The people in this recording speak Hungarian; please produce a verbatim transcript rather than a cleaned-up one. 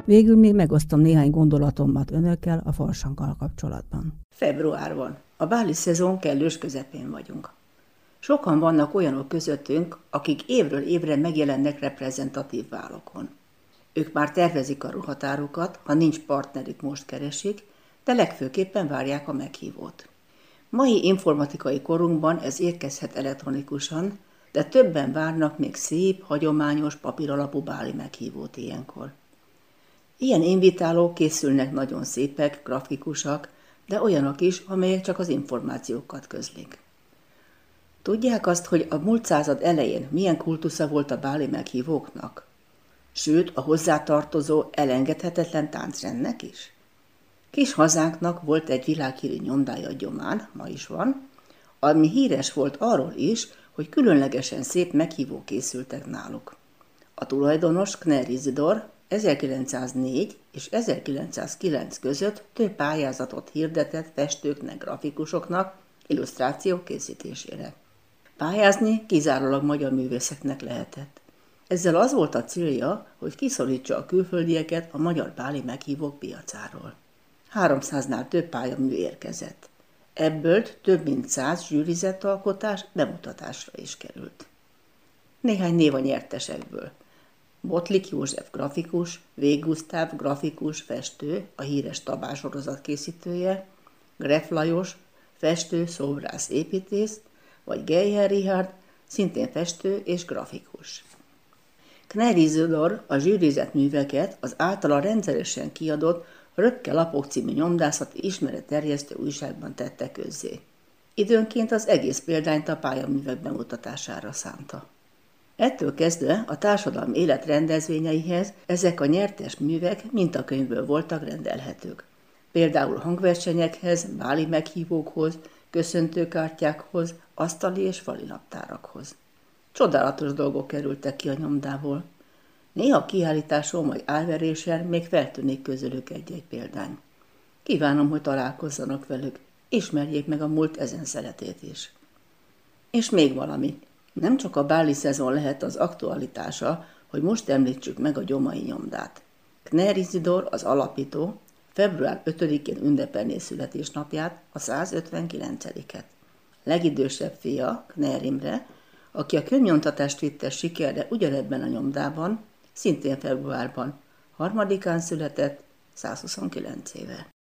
Végül még megosztom néhány gondolatomat önökkel a farsanggal kapcsolatban. Február van. A báli szezon kellős közepén vagyunk. Sokan vannak olyanok közöttünk, akik évről évre megjelennek reprezentatív bálokon. Ők már tervezik a ruhatárukat, ha nincs partnerük, most keresik, de legfőképpen várják a meghívót. Mai informatikai korunkban ez érkezhet elektronikusan, de többen várnak még szép, hagyományos papíralapú báli meghívót ilyenkor. Ilyen invitálók készülnek nagyon szépek, grafikusak, de olyanok is, amelyek csak az információkat közlik. Tudják azt, hogy a múlt század elején milyen kultusza volt a báli meghívóknak? Sőt, a hozzátartozó elengedhetetlen táncrendnek is? Kis hazánknak volt egy világhírű nyomdája Gyomán, ma is van, ami híres volt arról is, hogy különlegesen szép meghívók készültek náluk. A tulajdonos, Kner Izidor ezerkilencszáznégy és ezerkilencszázkilenc között több pályázatot hirdetett festőknek, grafikusoknak illusztrációk készítésére. Pályázni kizárólag magyar művészeknek lehetett. Ezzel az volt a célja, hogy kiszorítsa a külföldieket a magyar báli meghívók piacáról. háromszáznál több pályamű érkezett. Ebből több mint száz zsűrizett alkotás bemutatásra is került. Néhány név a nyertesekből. Botlik József grafikus, Vég Gusztáv grafikus, festő, a híres Tabár sorozat készítője, Greff Lajos, festő, szobrász, építész, vagy Geyer Richard, szintén festő és grafikus. Kner Izidor a zsűrizett műveket az általa rendszeresen kiadott Röpke lapok című nyomdászati ismeretterjesztő újságban tette közzé. Időnként az egész példányt a pályaművek bemutatására szánta. Ettől kezdve a társadalmi élet rendezvényeihez ezek a nyertes művek mintakönyvből voltak rendelhetők. Például hangversenyekhez, báli meghívókhoz, köszöntőkártyákhoz, asztali és fali naptárakhoz. Csodálatos dolgok kerültek ki a nyomdából. Néha kiállításon vagy álverésen még feltűnik közülük egy-egy példány. Kívánom, hogy találkozzanak velük, ismerjék meg a múlt ezen szeletét is. És még valami. Nem csak a báli szezon lehet az aktualitása, hogy most említsük meg a gyomai nyomdát. Kner Izidor, az alapító, február ötödikén ünnepelné születésnapját, a százötvenkilencediket Legidősebb fia, Kner Imre, aki a könyvnyomtatást vitte sikerre ugyanebben a nyomdában, szintén februárban, harmadikán született, százhuszonkilenc éve.